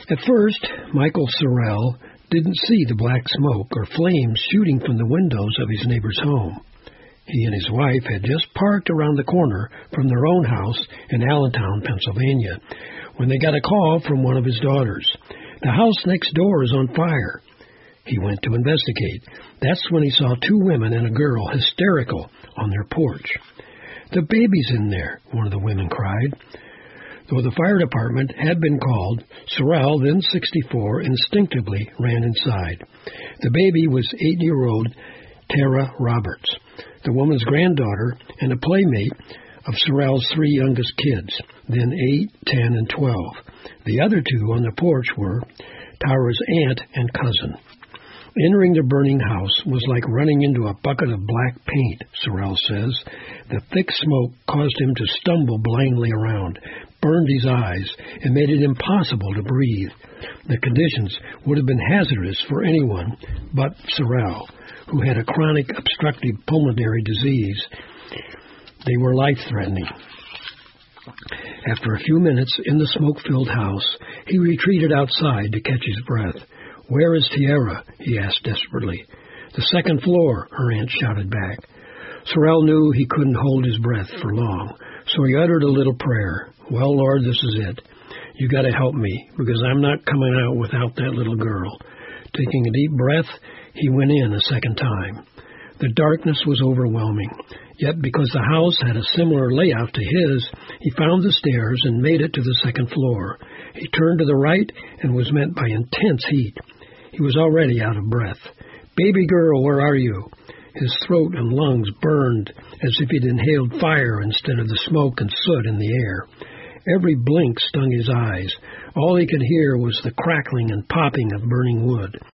At first, Michael Sorrell didn't see the black smoke or flames shooting from the windows of his neighbor's home. He and his wife had just parked around the corner from their own house in Allentown, Pennsylvania, when they got a call from one of his daughters. The house next door is on fire. He went to investigate. That's when he saw two women and a girl hysterical on their porch. "The baby's in there," one of the women cried. Though the fire department had been called, Sorrell, then 64, instinctively ran inside. The baby was 8-year-old Tara Roberts, the woman's granddaughter and a playmate of Sorrell's three youngest kids, then 8, 10, and 12. The other two on the porch were Tara's aunt and cousin. Entering the burning house was like running into a bucket of black paint, Sorrell says. The thick smoke caused him to stumble blindly around, burned his eyes, and made it impossible to breathe. The conditions would have been hazardous for anyone but Sorrell, who had a chronic obstructive pulmonary disease. They were life-threatening. After a few minutes in the smoke-filled house, he retreated outside to catch his breath. "Where is Tierra?" he asked desperately. "The second floor," her aunt shouted back. Sorrell knew he couldn't hold his breath for long, so he uttered a little prayer. "Well, Lord, this is it. You got to help me, because I'm not coming out without that little girl." Taking a deep breath, he went in a second time. The darkness was overwhelming, yet because the house had a similar layout to his, he found the stairs and made it to the second floor. He turned to the right and was met by intense heat. He was already out of breath. "Baby girl, where are you?" His throat and lungs burned as if he'd inhaled fire instead of the smoke and soot in the air. Every blink stung his eyes. All he could hear was the crackling and popping of burning wood.